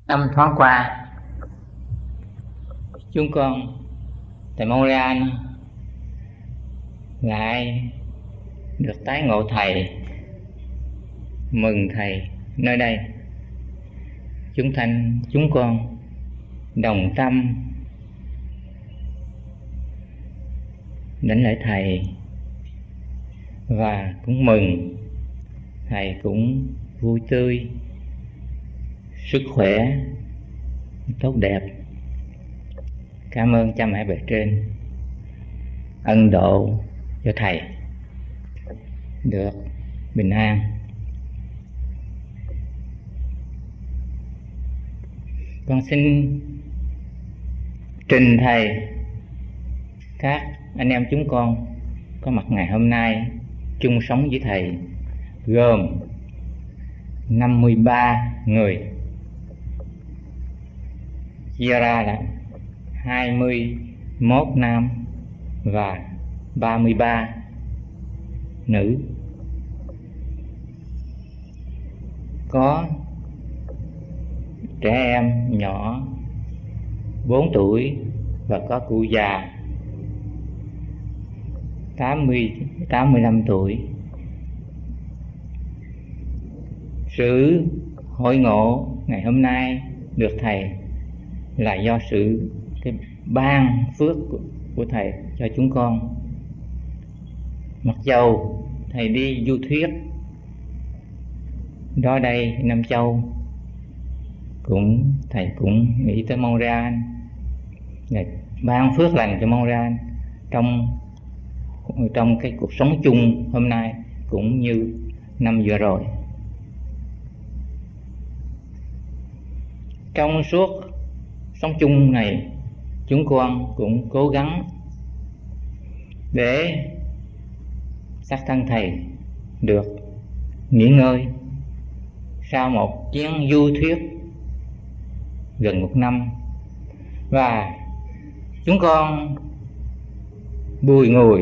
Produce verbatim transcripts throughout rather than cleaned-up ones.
Năm thoáng qua, chúng con tại Montreal lại được tái ngộ thầy. Mừng thầy nơi đây. Chúng thanh chúng con đồng tâm đến lễ thầy, và cũng mừng thầy cũng vui tươi, sức khỏe tốt đẹp. Cảm ơn cha mẹ bề trên ân độ cho thầy được bình an. Con xin trình thầy các anh em chúng con có mặt ngày hôm nay chung sống với thầy, gồm năm mươi ba người, chia ra là hai mươi mốt nam và ba mươi ba nữ. Có trẻ em nhỏ bốn tuổi và có cụ già tám mươi, tám mươi lăm tuổi. Sự hội ngộ ngày hôm nay được thầy là do sự cái ban phước của, của thầy cho chúng con. Mặc dầu thầy đi du thuyết đó đây Nam Châu, cũng thầy cũng nghĩ tới Montreal, là ban phước lành cho Montreal trong trong cái cuộc sống chung hôm nay cũng như năm vừa rồi. Trong suốt sống chung này, chúng con cũng cố gắng để xác thân thầy được nghỉ ngơi sau một chuyến du thuyết gần một năm, và chúng con bùi ngùi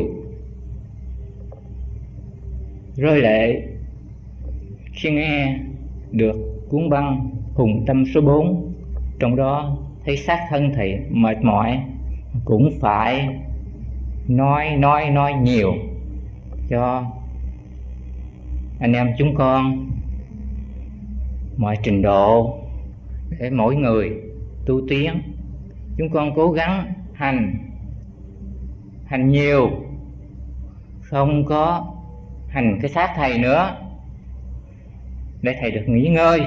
rơi lệ khi nghe được cuốn băng Hùng Tâm số bốn, trong đó thấy xác thân thầy mệt mỏi cũng phải nói nói nói nhiều cho anh em chúng con mọi trình độ, để mỗi người tu tiến. Chúng con cố gắng hành hành nhiều, không có hành cái xác thầy nữa, để thầy được nghỉ ngơi.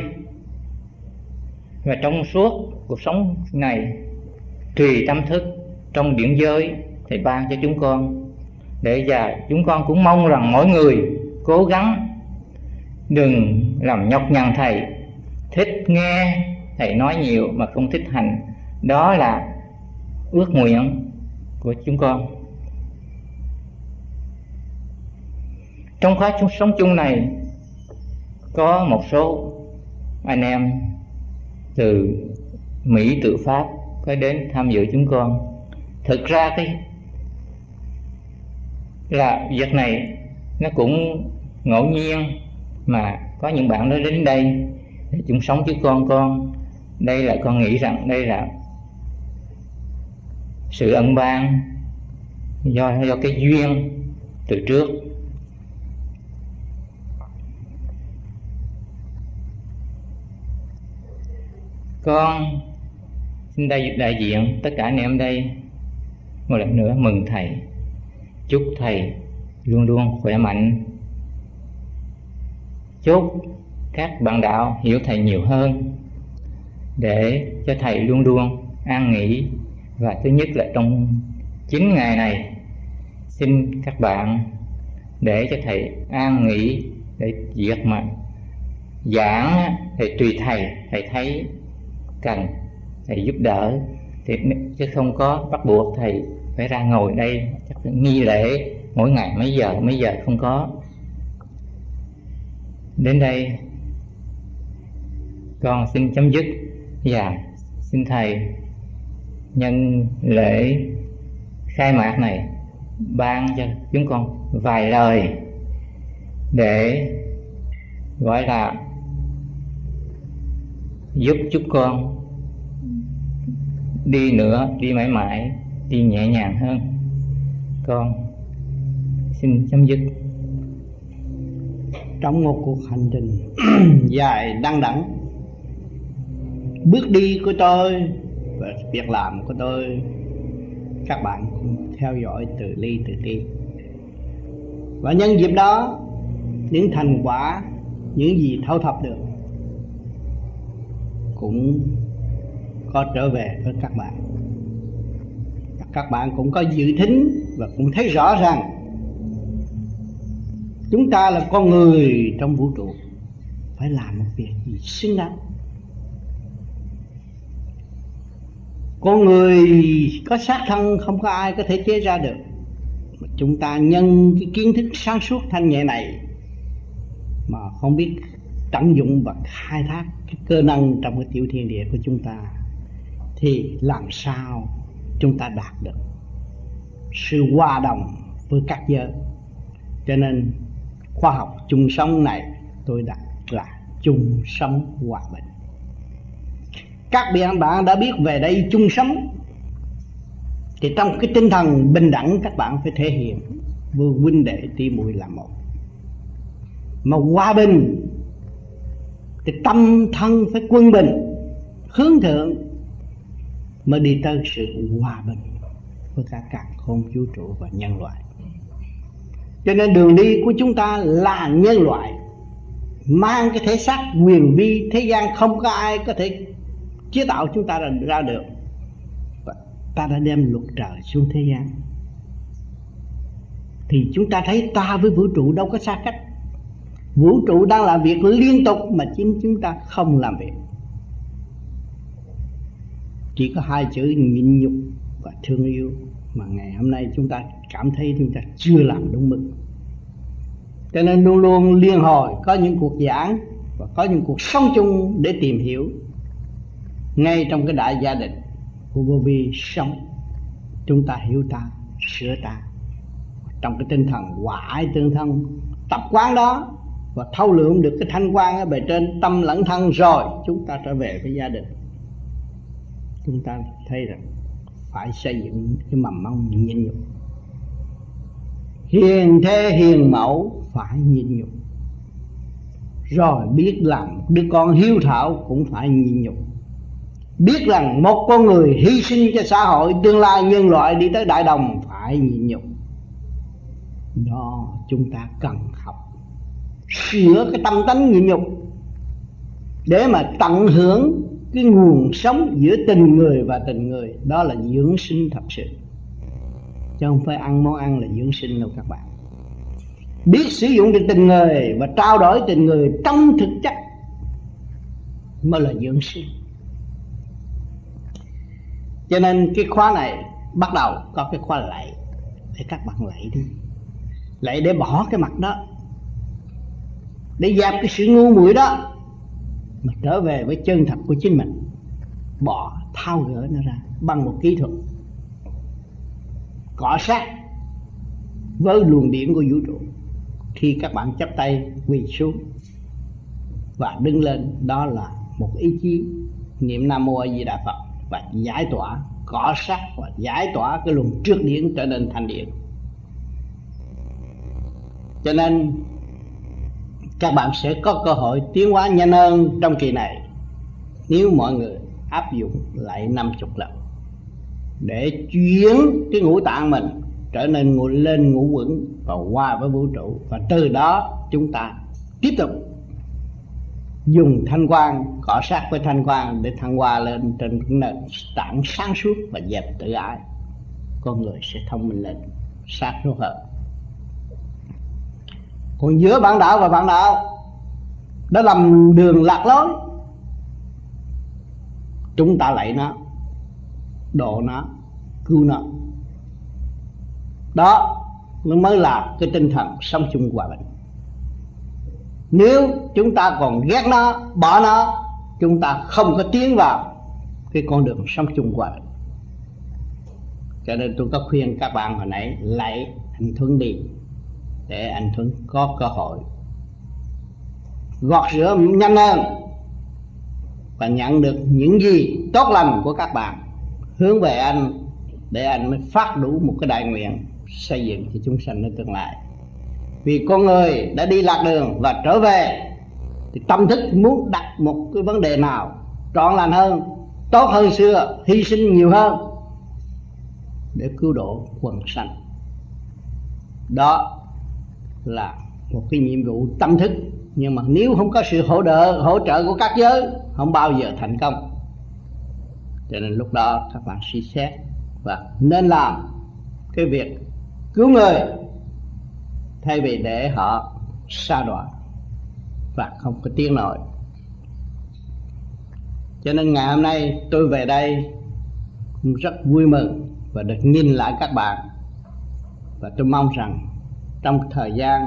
Và trong suốt cuộc sống này, tùy tâm thức trong điển giới thầy ban cho chúng con, để giờ chúng con cũng mong rằng mỗi người cố gắng đừng làm nhọc nhằn thầy, thích nghe thầy nói nhiều mà không thích hành. Đó là ước nguyện của chúng con. Trong khóa sống chung này có một số anh em từ Mỹ tự Pháp có đến tham dự chúng con. Thực ra cái là việc này nó cũng ngẫu nhiên, mà có những bạn đó đến đây để chung sống với con con đây là con nghĩ rằng đây là sự ân ban do do cái duyên từ trước. Con xin đại, đại diện tất cả anh em đây một lần nữa mừng thầy, chúc thầy luôn luôn khỏe mạnh, chúc các bạn đạo hiểu thầy nhiều hơn, để cho thầy luôn luôn an nghỉ. Và thứ nhất là trong chín ngày này, xin các bạn để cho thầy an nghỉ, để việc mà giảng thì tùy thầy, thầy thấy cần thầy giúp đỡ, thì chứ không có bắt buộc thầy phải ra ngồi đây chắc phải nghi lễ mỗi ngày mấy giờ mấy giờ, không có. Đến đây con xin chấm dứt, và xin thầy nhân lễ khai mạc này ban cho chúng con vài lời để gọi là giúp chúc con đi nữa, đi mãi mãi, đi nhẹ nhàng hơn. Con xin chấm dứt. Trong một cuộc hành trình dài đăng đẳng, bước đi của tôi và việc làm của tôi, các bạn cũng theo dõi từ ly từ tí. Và nhân dịp đó, những thành quả, những gì thâu thập được cũng có trở về với các bạn. Các bạn cũng có dự thính và cũng thấy rõ rằng chúng ta là con người trong vũ trụ, phải làm một việc gì xứng đáng. Con người có xác thân không có ai có thể chế ra được, mà chúng ta nhân cái kiến thức sáng suốt thanh nhẹ này mà không biết tận dụng và khai thác cái cơ năng trong cái tiểu thiên địa của chúng ta, thì làm sao chúng ta đạt được sự hòa đồng với các giới. Cho nên khoa học chung sống này tôi đặt là chung sống hòa bình. Các bạn đã biết về đây chung sống, thì trong cái tinh thần bình đẳng các bạn phải thể hiện vừa huynh đệ tỷ muội là một. Mà hòa bình thì tâm thân phải quân bình, hướng thượng mới đi tới sự hòa bình với cả càn khôn vũ trụ và nhân loại. Cho nên đường đi của chúng ta là nhân loại, mang cái thể xác quyền vi, thế gian không có ai có thể chế tạo chúng ta ra được. Và ta đã đem luật trời xuống thế gian, thì chúng ta thấy ta với vũ trụ đâu có xa cách. Vũ trụ đang làm việc liên tục mà chính chúng ta không làm việc. Chỉ có hai chữ nhịn nhục và thương yêu mà ngày hôm nay chúng ta cảm thấy chúng ta chưa làm đúng mức. Cho nên luôn luôn liên hồi có những cuộc giảng và có những cuộc sống chung để tìm hiểu. Ngay trong cái đại gia đình của vô vi sống, chúng ta hiểu ta, sửa ta, trong cái tinh thần hòa ái tương thân, tập quán đó và thâu lượng được cái thanh quan ở bề trên tâm lẫn thân, rồi chúng ta trở về với gia đình. Chúng ta thấy rằng phải xây dựng cái mầm mông nhịn nhục. Hiền thê hiền mẫu phải nhịn nhục, rồi biết làm đứa con hiếu thảo cũng phải nhịn nhục. Biết rằng một con người hy sinh cho xã hội, tương lai nhân loại đi tới đại đồng phải nhịn nhục. Đó chúng ta cần học sửa cái tâm tánh nhịn nhục để mà tận hưởng cái nguồn sống giữa tình người và tình người. Đó là dưỡng sinh thật sự, chứ không phải ăn món ăn là dưỡng sinh đâu các bạn. Biết sử dụng được tình người và trao đổi tình người trong thực chất mới là dưỡng sinh. Cho nên cái khóa này bắt đầu có cái khóa lạy, để các bạn lạy đi. Lạy để bỏ cái mặt đó, để dẹp cái sự ngu muội đó, mà trở về với chân thật của chính mình. Bỏ, tháo gỡ nó ra bằng một kỹ thuật cọ sát với luồng điển của vũ trụ. Khi các bạn chắp tay quỳ xuống và đứng lên, đó là một ý chí niệm Nam Mô A Di Đà Phật và giải tỏa, cọ sát và giải tỏa cái luồng trước điển trở nên thành điển. Cho nên các bạn sẽ có cơ hội tiến hóa nhanh hơn trong kỳ này nếu mọi người áp dụng lại năm chục lần để chuyển cái ngũ tạng mình trở nên ngồi lên ngũ quẩn và hòa với vũ trụ. Và từ đó chúng ta tiếp tục dùng thanh quan cọ sát với thanh quan để thăng hoa lên trên nền tảng sáng suốt và dẹp tự ái. Con người sẽ thông minh lên, sáng suốt hơn. Còn giữa bạn đạo và bạn đạo đã lầm đường lạc lối, chúng ta lạy nó, độ nó, cứu nó. Đó mới là cái tinh thần sống chung hòa bình. Nếu chúng ta còn ghét nó, bỏ nó, chúng ta không có tiến vào cái con đường sống chung hòa bình. Cho nên tôi có khuyên các bạn hồi nãy lạy anh Thuấn đi, để anh Thuấn có cơ hội gọt rửa nhanh hơn và nhận được những gì tốt lành của các bạn, hướng về anh để anh mới phát đủ một cái đại nguyện xây dựng cho chúng sanhในtương lai. Vì con người đã đi lạc đường và trở về thì tâm thức muốn đặt một cái vấn đề nào trọn lành hơn, tốt hơn xưa, hy sinh nhiều hơn để cứu độ quần sanh. Đó là một cái nhiệm vụ tâm thức, nhưng mà nếu không có sự hỗ trợ hỗ trợ của các giới không bao giờ thành công. Cho nên lúc đó các bạn suy xét và nên làm cái việc cứu người thay vì để họ sa đọa và không có tiếng nói. Cho nên ngày hôm nay tôi về đây cũng rất vui mừng và được nhìn lại các bạn, và tôi mong rằng trong thời gian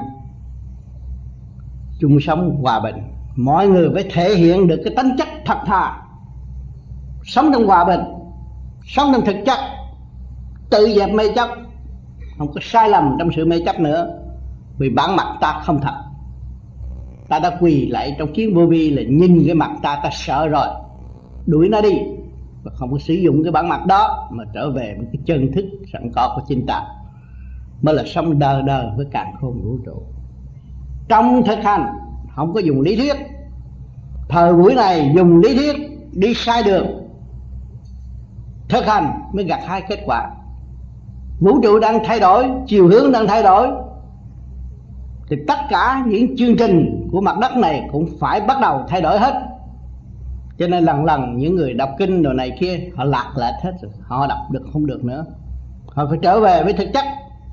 chung sống hòa bình, mọi người phải thể hiện được cái tính chất thật thà, sống trong hòa bình, sống trong thực chất, tự dẹp mê chấp, không có sai lầm trong sự mê chấp nữa. Vì bản mặt ta không thật, ta đã quỳ lại trong kiến vô vi là nhìn cái mặt ta, ta sợ rồi, đuổi nó đi và không có sử dụng cái bản mặt đó, mà trở về với cái chân thức sẵn có của chính ta, mới là sống đời đời với càn khôn vũ trụ. Trong thực hành không có dùng lý thuyết. Thời buổi này dùng lý thuyết đi sai đường, thực hành mới gặt hai kết quả. Vũ trụ đang thay đổi, chiều hướng đang thay đổi, thì tất cả những chương trình của mặt đất này cũng phải bắt đầu thay đổi hết. Cho nên lần lần những người đọc kinh đồ này kia họ lạc lại hết rồi, họ đọc được không được nữa, họ phải trở về với thực chất.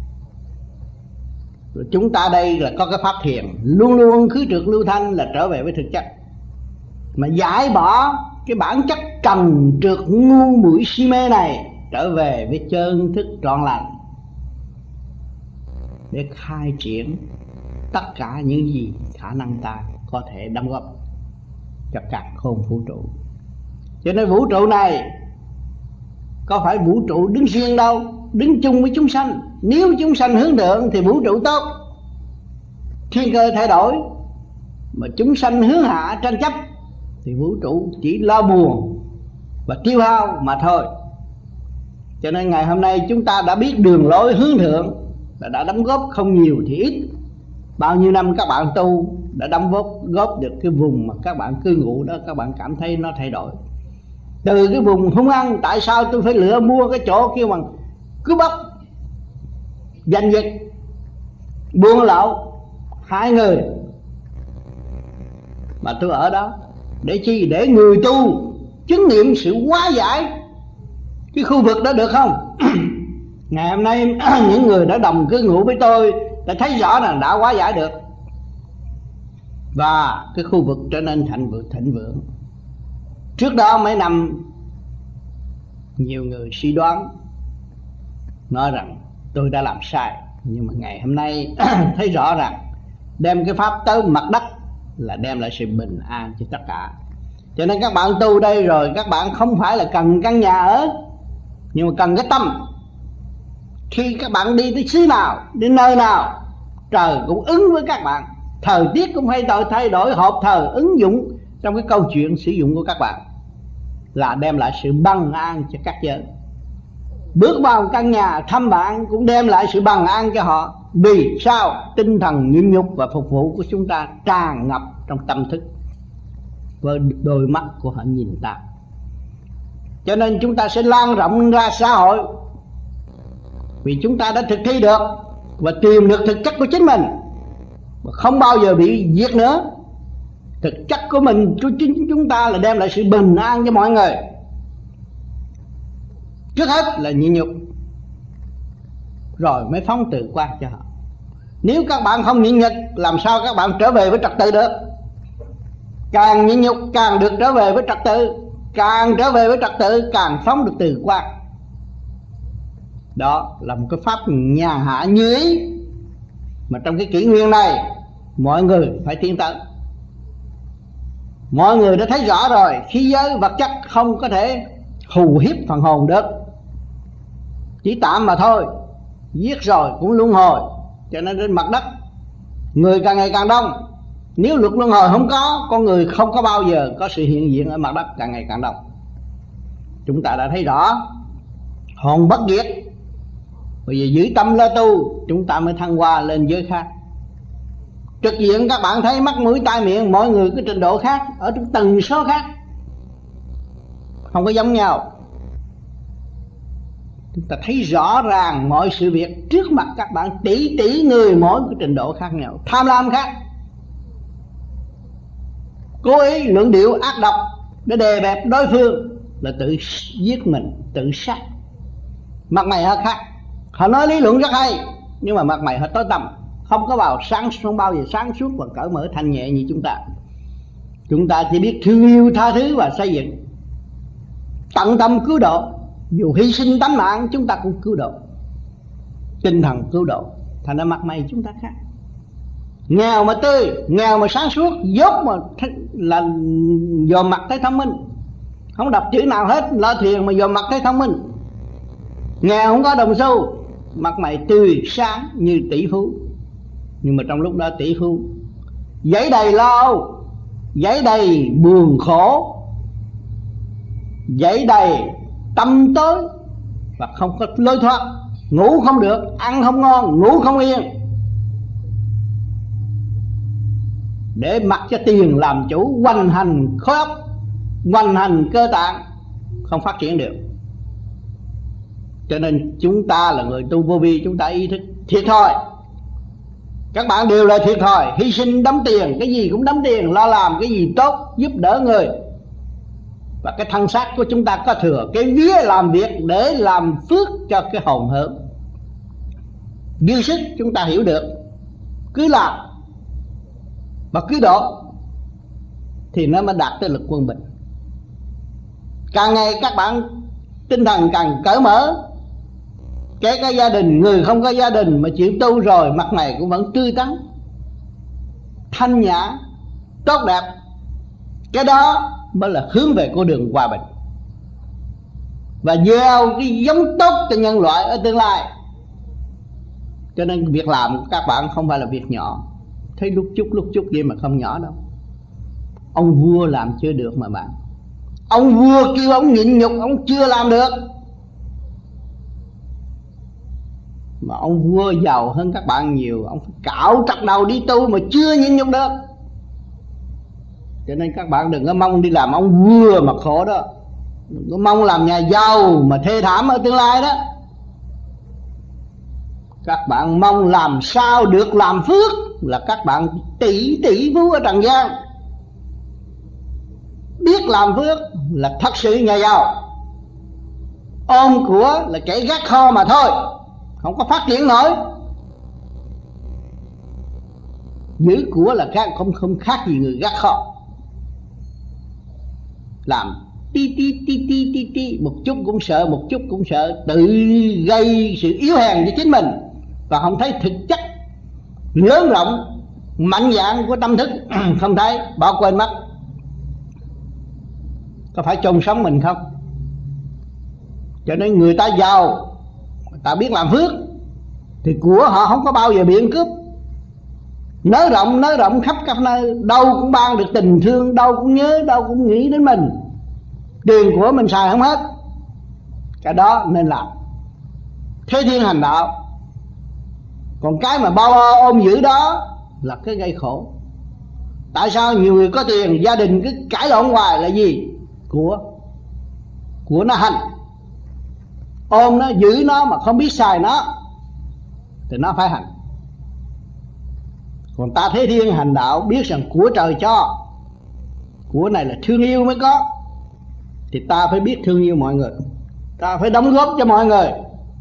Rồi chúng ta đây là có cái pháp thiền, luôn luôn khứ trượt lưu thanh là trở về với thực chất, mà giải bỏ cái bản chất trần trượt ngu muội si mê này, trở về với chân thức trọn lành để khai triển tất cả những gì khả năng ta có thể đóng góp cho càn khôn vũ trụ. Cho nên vũ trụ này có phải vũ trụ đứng riêng đâu, đứng chung với chúng sanh. Nếu chúng sanh hướng thượng thì vũ trụ tốt, thiên cơ thay đổi, mà chúng sanh hướng hạ tranh chấp thì vũ trụ chỉ lo buồn và tiêu hao mà thôi. Cho nên ngày hôm nay chúng ta đã biết đường lối hướng thượng, là đã đóng góp không nhiều thì ít. Bao nhiêu năm các bạn tu đã đóng góp góp được cái vùng mà các bạn cư ngụ đó, các bạn cảm thấy nó thay đổi. Từ cái vùng hung ăn, tại sao tôi phải lựa mua cái chỗ kêu bằng cướp bóc, giành giật, buôn lậu, hại người, mà tôi ở đó để chi? Để người tu chứng nghiệm sự hóa giải cái khu vực đó, được không? Ngày hôm nay những người đã đồng cư ngụ với tôi đã thấy rõ rằng đã hóa giải được, và cái khu vực trở nên thịnh vượng thịnh vượng. Trước đó mấy năm nhiều người suy đoán nói rằng tôi đã làm sai, nhưng mà ngày hôm nay thấy rõ rằng đem cái pháp tới mặt đất là đem lại sự bình an cho tất cả. Cho nên các bạn tu đây rồi, các bạn không phải là cần căn nhà ở, nhưng mà cần cái tâm. Khi các bạn đi tới xứ nào, đi nơi nào, trời cũng ứng với các bạn, thời tiết cũng hay đổi, thay đổi hợp thời ứng dụng trong cái câu chuyện sử dụng của các bạn, là đem lại sự bằng an cho các giới. Bước vào căn nhà thăm bạn cũng đem lại sự bằng an cho họ. Vì sao? Tinh thần nhịn nhục và phục vụ của chúng ta tràn ngập trong tâm thức, với đôi mắt của họ nhìn ta. Cho nên chúng ta sẽ lan rộng ra xã hội, vì chúng ta đã thực thi được và tìm được thực chất của chính mình, và không bao giờ bị diệt nữa. Thực chất của mình, của chính chúng ta là đem lại sự bình an cho mọi người. Trước hết là nhịn nhục, rồi mới phóng tự quan cho họ. Nếu các bạn không nhịn nhục, làm sao các bạn trở về với trật tự được? Càng nhịn nhục càng được trở về với trật tự, càng trở về với trật tự càng phóng được từ quan. Đó là một cái pháp nhàn hạ như ý, mà trong cái kỷ nguyên này mọi người phải tiến tới. Mọi người đã thấy rõ rồi, khí giới vật chất không có thể hù hiếp phần hồn được, chỉ tạm mà thôi, giết rồi cũng luân hồi. Cho nên trên mặt đất người càng ngày càng đông, Nếu luật luân hồi không có, con người không có bao giờ có sự hiện diện ở mặt đất càng ngày càng đông. Chúng ta đã thấy rõ hồn bất diệt. Bây giờ giữ tâm lo tu, chúng ta mới thăng hoa lên giới khác. Trực diện các bạn thấy mắt mũi tai miệng, mọi người có trình độ khác, ở trong tần số khác, không có giống nhau. Chúng ta thấy rõ ràng mọi sự việc trước mặt các bạn, tỷ tỷ người mỗi cái trình độ khác nhau, tham lam khác, cố ý luận điệu ác độc để đè bẹp đối phương là tự giết mình, tự sát. Mặt mày họ khác, họ nói lý luận rất hay, nhưng mà mặt mày họ tối tăm, không có vào sáng, không bao giờ sáng suốt và cởi mở thanh nhẹ như chúng ta. Chúng ta chỉ biết thương yêu, tha thứ và xây dựng, tận tâm cứu độ. Dù hy sinh tánh mạng chúng ta cũng cứu độ, tinh thần cứu độ. Thành ra mặt mày chúng ta khác. Nghèo mà tươi, nghèo mà sáng suốt, dốt mà là dòm mặt thấy thông minh, không đọc chữ nào hết, lo thiền mà dòm mặt thấy thông minh. Nghèo không có đồng xu, mặt mày tươi sáng như tỷ phú, nhưng mà trong lúc đó tỷ phú giấy đầy lo âu, giấy đầy buồn khổ, giấy đầy tâm tối và không có lối thoát. Ngủ không được, ăn không ngon, ngủ không yên, để mặc cho tiền làm chủ, hoành hành khối óc, hoành hành cơ tạng, không phát triển được. Cho nên chúng ta là người tu vô vi, chúng ta ý thức thiệt thòi. Các bạn đều là thiệt thòi, hy sinh đóng tiền, cái gì cũng đóng tiền, lo làm cái gì tốt, giúp đỡ người. Và cái thân xác của chúng ta có thừa, cái vía làm việc để làm phước cho cái hồn hợm. Dư sức chúng ta hiểu được, cứ làm và cứ độ thì nó mới đạt tới lực quân bình. Càng ngày các bạn tinh thần càng cởi mở, kể cả gia đình, người không có gia đình mà chịu tu rồi, mặt mày cũng vẫn tươi tắn, thanh nhã, tốt đẹp. Cái đó mới là hướng về con đường hòa bình và gieo cái giống tốt cho nhân loại ở tương lai. Cho nên việc làm của các bạn không phải là việc nhỏ. Thấy lúc chút lúc chút vậy mà không nhỏ đâu. Ông vua làm chưa được mà bạn. Ông vua kêu ông nhịn nhục, ông chưa làm được. Mà ông vua giàu hơn các bạn nhiều, ông phải cạo trật đầu đi tu mà chưa nhịn nhục được. Cho nên các bạn đừng có mong đi làm ông vua mà khổ đó, đừng có mong làm nhà giàu mà thê thảm ở tương lai đó. Các bạn mong làm sao được làm phước là các bạn tỷ tỷ phú ở trần gian. Biết làm phước là thật sự nhà giàu. Ôm của là kẻ gác kho mà thôi, không có phát triển nổi. Giữ của là khác, không, không khác gì người gác kho. Làm tí tí tí tí tí tí, một chút cũng sợ, một chút cũng sợ, tự gây sự yếu hèn cho chính mình và không thấy thực chất lớn rộng mạnh dạn của tâm thức. Không thấy, bỏ quên mất. Có phải chôn sống mình không? Cho nên người ta giàu, người ta biết làm phước thì của họ không có bao giờ bị ăn cướp. Nới rộng, nới rộng khắp các nơi, đâu cũng ban được tình thương, đâu cũng nhớ, đâu cũng nghĩ đến mình. Tiền của mình xài không hết. Cái đó nên làm thế thiên hành đạo. Còn cái mà bao ôm giữ đó là cái gây khổ. Tại sao nhiều người có tiền, gia đình cứ cãi lộn hoài là gì? Của Của nó hành. Ôm nó, giữ nó mà không biết xài nó thì nó phải hành. Còn ta thế thiên hành đạo biết rằng của trời cho, của này là thương yêu mới có, thì ta phải biết thương yêu mọi người, ta phải đóng góp cho mọi người.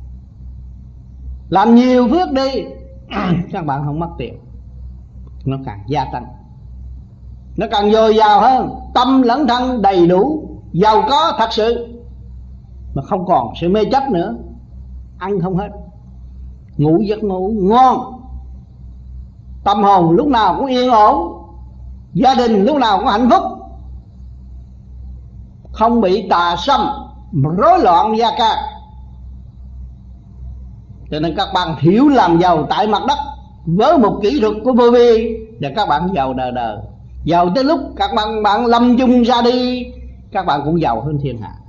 Làm nhiều phước đi. Các bạn không mất tiền, nó càng gia tăng, nó càng dồi dào hơn. Tâm lẫn thân đầy đủ, giàu có thật sự, mà không còn sự mê chấp nữa. Ăn không hết, ngủ giấc ngủ ngon, tâm hồn lúc nào cũng yên ổn, gia đình lúc nào cũng hạnh phúc, không bị tà xâm rối loạn gia can. Cho nên các bạn hiểu làm giàu tại mặt đất với một kỹ thuật của vô vi và các bạn giàu đời đời. Giàu tới lúc các bạn bạn lâm chung ra đi, các bạn cũng giàu hơn thiên hạ.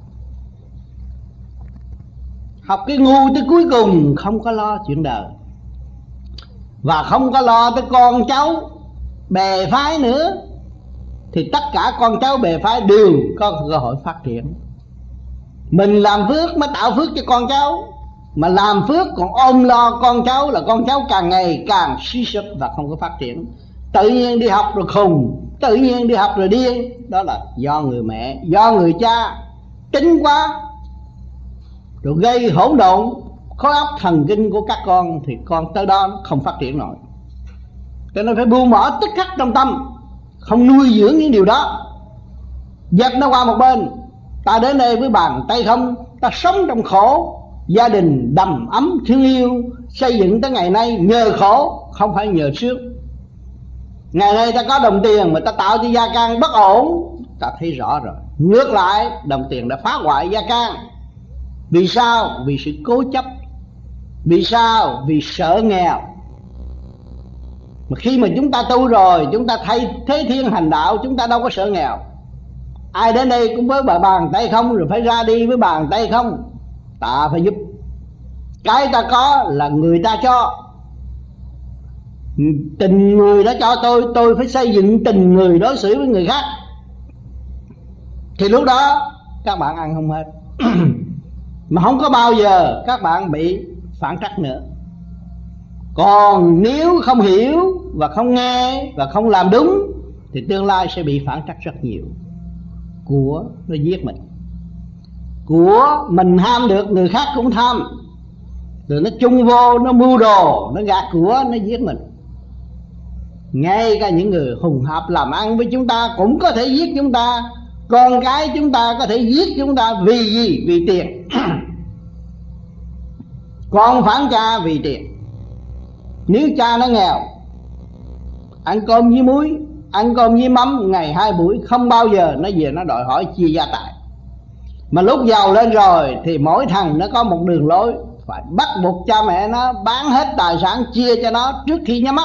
Học cái ngu tới cuối cùng, không có lo chuyện đời, và không có lo tới con cháu bè phái nữa, thì tất cả con cháu bè phái đều có cơ hội phát triển. Mình làm phước mới tạo phước cho con cháu, mà làm phước còn ôm lo con cháu là con cháu càng ngày càng suy sụp và không có phát triển. Tự nhiên đi học rồi khùng, tự nhiên đi học rồi điên. Đó là do người mẹ, do người cha tính quá, rồi gây hỗn độn khối óc thần kinh của các con, thì con tới đó nó không phát triển nổi. Cho nên phải buông bỏ tức khắc trong tâm, không nuôi dưỡng những điều đó, dẹp nó qua một bên. Ta đến đây với bàn tay không, ta sống trong khổ, gia đình đầm ấm thương yêu, xây dựng tới ngày nay nhờ khổ, không phải nhờ sướng. Ngày nay ta có đồng tiền mà ta tạo cho gia can bất ổn, ta thấy rõ rồi. Ngược lại, đồng tiền đã phá hoại gia can. Vì sao? Vì sự cố chấp. Vì sao? Vì sợ nghèo. Mà khi mà chúng ta tu rồi, chúng ta thay thế thiên hành đạo, chúng ta đâu có sợ nghèo. Ai đến đây cũng với bàn tay không, rồi phải ra đi với bàn tay không. Ta phải giúp. Cái ta có là người ta cho. Tình người đã cho tôi, tôi phải xây dựng tình người đối xử với người khác. Thì lúc đó các bạn ăn không hết. Mà không có bao giờ các bạn bị phản trắc nữa. Còn nếu không hiểu và không nghe và không làm đúng, thì tương lai sẽ bị phản trắc rất nhiều. Của nó giết mình, của mình ham được người khác cũng tham, rồi nó chung vô, nó mưu đồ, nó gạt của, nó giết mình. Ngay cả những người hùng hạp làm ăn với chúng ta cũng có thể giết chúng ta. Con cái chúng ta có thể giết chúng ta vì gì? Vì tiền. Con phản cha vì tiền. Nếu cha nó nghèo, ăn cơm với muối, ăn cơm với mắm ngày hai buổi, không bao giờ nó về nó đòi hỏi chia gia tài. Mà lúc giàu lên rồi thì mỗi thằng nó có một đường lối, phải bắt buộc cha mẹ nó bán hết tài sản chia cho nó trước khi nhắm mắt.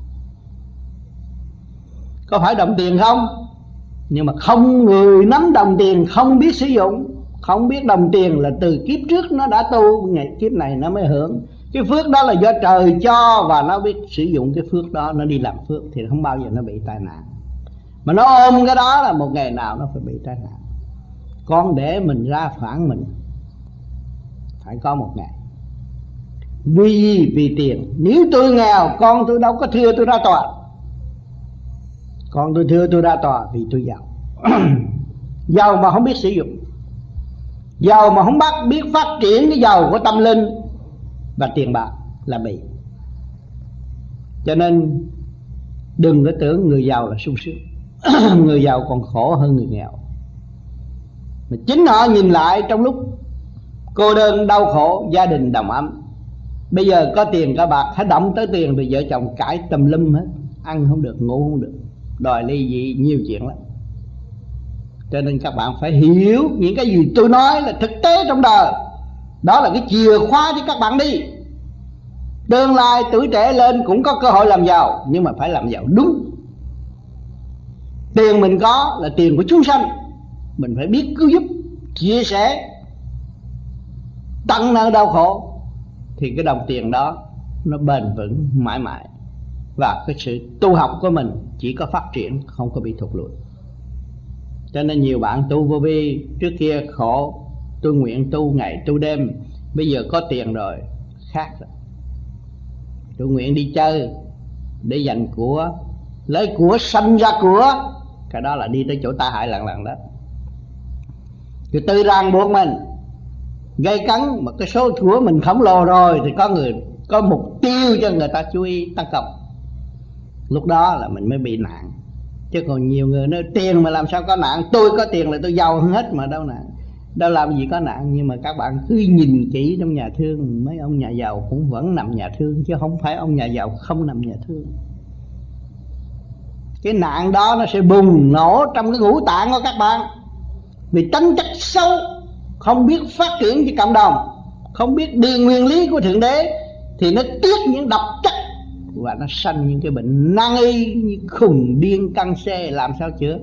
Có phải đồng tiền không? Nhưng mà không, người nắm đồng tiền không biết sử dụng, không biết đồng tiền là từ kiếp trước nó đã tu, ngày kiếp này nó mới hưởng. Cái phước đó là do trời cho, và nó biết sử dụng cái phước đó, nó đi làm phước thì không bao giờ nó bị tai nạn. Mà nó ôm cái đó là một ngày nào nó phải bị tai nạn. Con để mình ra phản mình, phải có một ngày. Vì gì? Vì tiền. Nếu tôi nghèo, con tôi đâu có thưa tôi ra tòa. Con tôi thưa tôi ra tòa vì tôi giàu. Giàu mà không biết sử dụng, giàu mà không bắt biết phát triển cái giàu của tâm linh và tiền bạc là bị. Cho nên đừng có tưởng người giàu là sung sướng. Người giàu còn khổ hơn người nghèo. Mà chính họ nhìn lại trong lúc cô đơn đau khổ, gia đình đầm ấm. Bây giờ có tiền có bạc, hãy động tới tiền thì vợ chồng cãi tùm lum hết, ăn không được, ngủ không được, đòi ly dị, nhiều chuyện lắm. Cho nên các bạn phải hiểu những cái gì tôi nói là thực tế trong đời. Đó là cái chìa khóa cho các bạn đi. Tương lai tuổi trẻ lên cũng có cơ hội làm giàu, nhưng mà phải làm giàu đúng. Tiền mình có là tiền của chúng sanh, mình phải biết cứu giúp, chia sẻ, tận nợ đau khổ, thì cái đồng tiền đó nó bền vững mãi mãi. Và cái sự tu học của mình chỉ có phát triển, không có bị thụt lùi. Cho nên nhiều bạn tu vô vi, trước kia khổ, tôi nguyện tu ngày tu đêm, bây giờ có tiền rồi khác rồi. Tôi nguyện đi chơi để dành của, lấy của sanh ra của, cái đó là đi tới chỗ tai hại lần lần đó. Rồi tự ràng buộc mình, gây cấn, mà cái số của mình khổng lồ rồi thì có người có mục tiêu cho người ta chú ý tấn công. Lúc đó là mình mới bị nạn. Chứ còn nhiều người nói tiền mà làm sao có nạn, tôi có tiền là tôi giàu hơn hết mà đâu nạn. Đâu làm gì có nạn. Nhưng mà các bạn cứ nhìn kỹ trong nhà thương, mấy ông nhà giàu cũng vẫn nằm nhà thương, chứ không phải ông nhà giàu không nằm nhà thương. Cái nạn đó nó sẽ bùng nổ trong cái ngũ tạng của các bạn. Vì tính chất xấu, không biết phát triển cho cộng đồng, không biết đi nguyên lý của Thượng Đế, thì nó tiết những độc chất và nó sanh những cái bệnh nan y như khùng điên căng xe, làm sao chữa?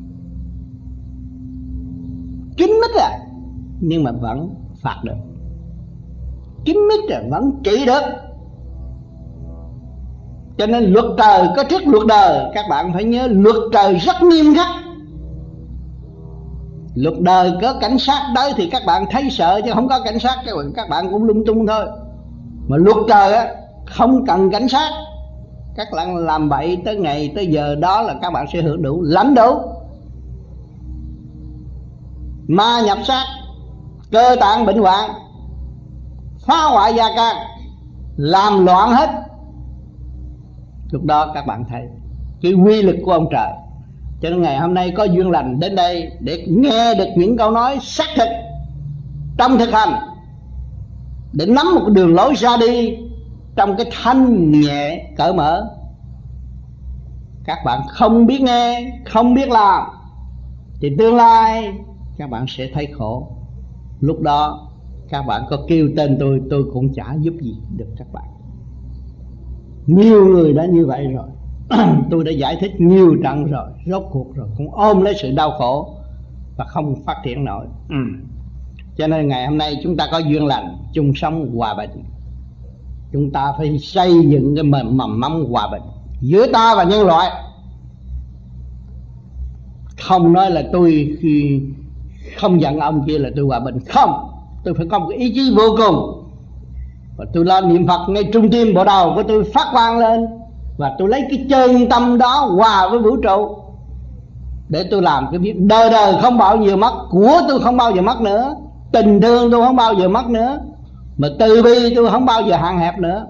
Kín mít à, nhưng mà vẫn phạt được. Kín mít à, vẫn trị được. Cho nên luật trời có trước luật đời. Các bạn phải nhớ luật trời rất nghiêm khắc. Luật đời có cảnh sát tới thì các bạn thấy sợ, chứ không có cảnh sát các bạn cũng lung tung thôi. Mà luật trời á, không cần cảnh sát. Các bạn làm bậy tới ngày tới giờ đó là các bạn sẽ hưởng đủ, lãnh đủ. Ma nhập sát, cơ tạng bệnh hoạn, phá hoại gia can, làm loạn hết. Lúc đó các bạn thấy cái quy lực của ông trời. Cho nên ngày hôm nay có duyên lành đến đây để nghe được những câu nói xác thực trong thực hành, để nắm một cái đường lối ra đi trong cái thanh nhẹ cởi mở. Các bạn không biết nghe, không biết làm thì tương lai các bạn sẽ thấy khổ. Lúc đó các bạn có kêu tên tôi, tôi cũng chả giúp gì được các bạn. Nhiều người đã như vậy rồi. Tôi đã giải thích nhiều trận rồi, rốt cuộc rồi cũng ôm lấy sự đau khổ và không phát triển nổi. ừ. Cho nên ngày hôm nay chúng ta có duyên lành chung sống hòa bình. Chúng ta phải xây dựng cái mầm mầm móng hòa bình giữa ta và nhân loại. Không nói là tôi khi không giận ông kia là tôi hòa bình. Không, tôi phải có một cái ý chí vô cùng. Và tôi lên niệm Phật ngay trung tim bộ đầu của tôi phát quang lên, và tôi lấy cái chân tâm đó hòa với vũ trụ để tôi làm cái việc đời đời không bao giờ mất. Của tôi không bao giờ mất nữa, tình thương tôi không bao giờ mất nữa, mà từ bi tôi không bao giờ hạn hẹp nữa.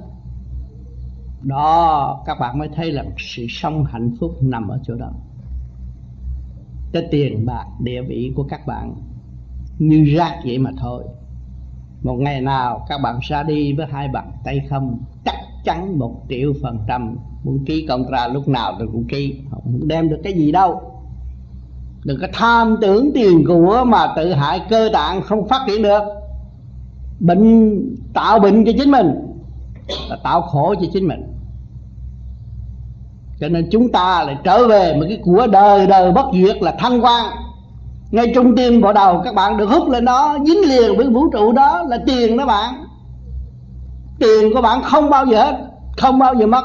Đó, các bạn mới thấy là sự sống hạnh phúc nằm ở chỗ đó. Cái tiền bạc địa vị của các bạn như rác vậy mà thôi. Một ngày nào các bạn ra đi với hai bàn tay không, chắc chắn một triệu phần trăm. Muốn ký contract lúc nào tôi cũng ký, không đem được cái gì đâu. Đừng có tham tưởng tiền của mà tự hại cơ tạng không phát triển được. Bệnh, tạo bệnh cho chính mình là tạo khổ cho chính mình. Cho nên chúng ta lại trở về một cái của đời đời bất diệt là thanh quan. Ngay trung tim bộ đầu các bạn được hút lên đó, dính liền với vũ trụ đó là tiền đó bạn. Tiền của bạn không bao giờ hết, không bao giờ mất.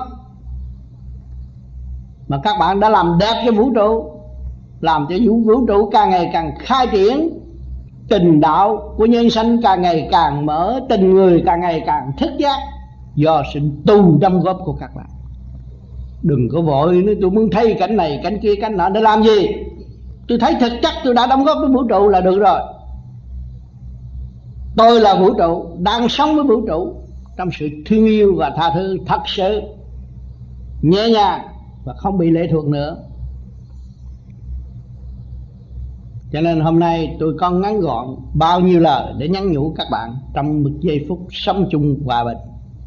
Mà các bạn đã làm đẹp cho vũ trụ, làm cho vũ trụ càng ngày càng khai triển. Tình đạo của nhân sinh càng ngày càng mở, tình người càng ngày càng thức giác, do sự tu đóng góp của các bạn. Đừng có vội nói tôi muốn thấy cảnh này, cảnh kia, cảnh nọ để làm gì. Tôi thấy thực chất tôi đã đóng góp với vũ trụ là được rồi. Tôi là vũ trụ, đang sống với vũ trụ trong sự thương yêu và tha thứ thật sự nhẹ nhàng và không bị lệ thuộc nữa. Cho nên hôm nay tôi có ngắn gọn bao nhiêu lời để nhắn nhủ các bạn trong một giây phút sống chung hòa bình.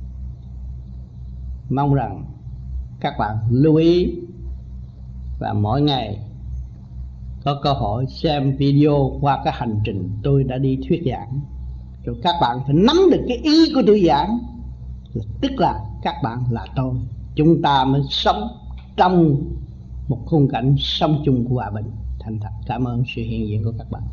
Mong rằng các bạn lưu ý và mỗi ngày có cơ hội xem video qua cái hành trình tôi đã đi thuyết giảng, rồi các bạn phải nắm được cái ý của tôi giảng, tức là các bạn là tôi. Chúng ta mới sống trong một khung cảnh sống chung của hòa bình. Thành thật cảm ơn sự hiện diện của các bạn.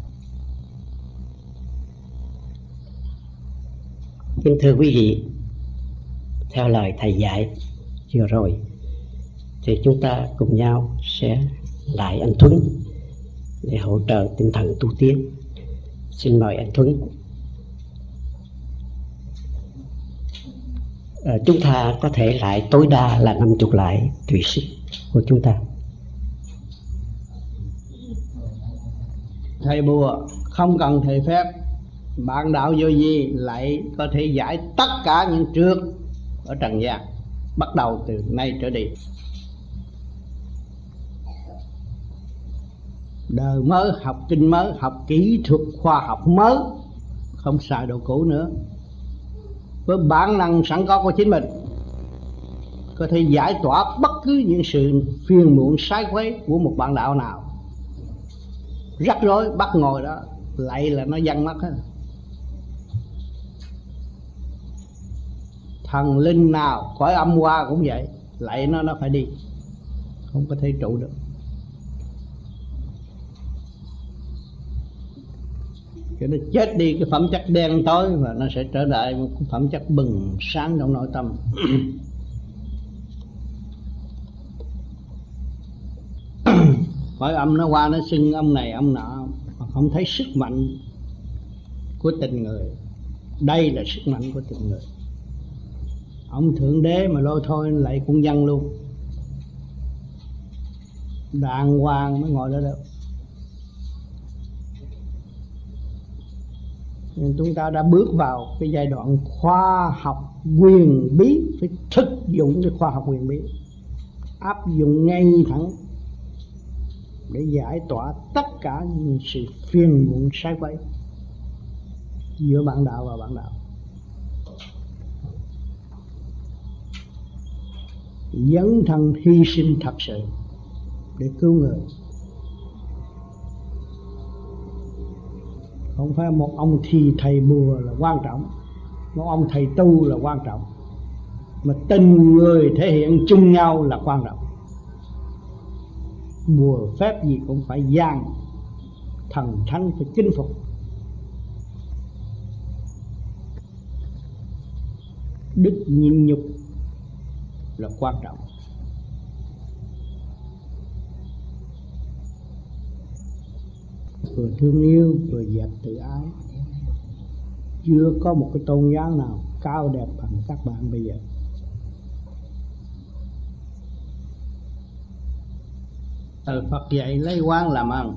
Kính thưa quý vị, theo lời thầy dạy vừa rồi thì chúng ta cùng nhau sẽ lại anh Thuấn để hỗ trợ tinh thần tu tiến. Xin mời anh Thuấn. À, chúng ta có thể lại tối đa là năm chục lại tùy sức của chúng ta. Thầy bùa không cần thầy phép, bạn đạo vô vi lại có thể giải tất cả những trượt ở trần gian, bắt đầu từ nay trở đi. Đời mới, học kinh mới, học kỹ thuật khoa học mới, không xài đồ cũ nữa. Với bản năng sẵn có của chính mình, có thể giải tỏa bất cứ những sự phiền muộn sai quấy của một bạn đạo nào. Rắc rối bắt ngồi đó lại là nó văng mất hết. thần linh nào cõi âm qua cũng vậy, lạy nó nó phải đi, không có thể trụ được. Cho nó chết đi cái phẩm chất đen tối và nó sẽ trở lại một cái phẩm chất bừng sáng trong nội tâm. Cõi âm nó qua nó xưng ông này ông nọ, mà không thấy sức mạnh của tình người. Đây là sức mạnh của tình người. Ông thượng đế mà lôi thôi lại cũng dân luôn, đàng hoàng mới ngồi đó được. Nên chúng ta đã bước vào cái giai đoạn khoa học quyền bí, phải thực dụng cái khoa học quyền bí, áp dụng ngay thẳng để giải tỏa tất cả những sự phiền muộn sai quấy giữa bạn đạo và bạn đạo. Dấn thân hy sinh thật sự để cứu người, không phải một ông thì thầy bùa là quan trọng, một ông thầy tu là quan trọng, mà tình người thể hiện chung nhau là quan trọng. Bùa phép gì cũng phải gian, thần thánh phải kính phục. Đức nhịn nhục là quan trọng. Vừa thương yêu vừa dẹp tự ái. Chưa có một cái tôn giáo nào cao đẹp bằng các bạn bây giờ. Từ Phật dạy lấy quan làm ăn.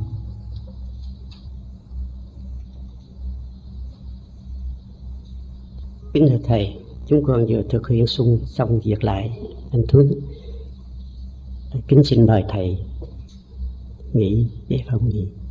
Kính thưa Thầy, chúng con vừa thực hiện xong, xong việc lại anh Thuấn. Kính xin mời Thầy nghĩ để không gì.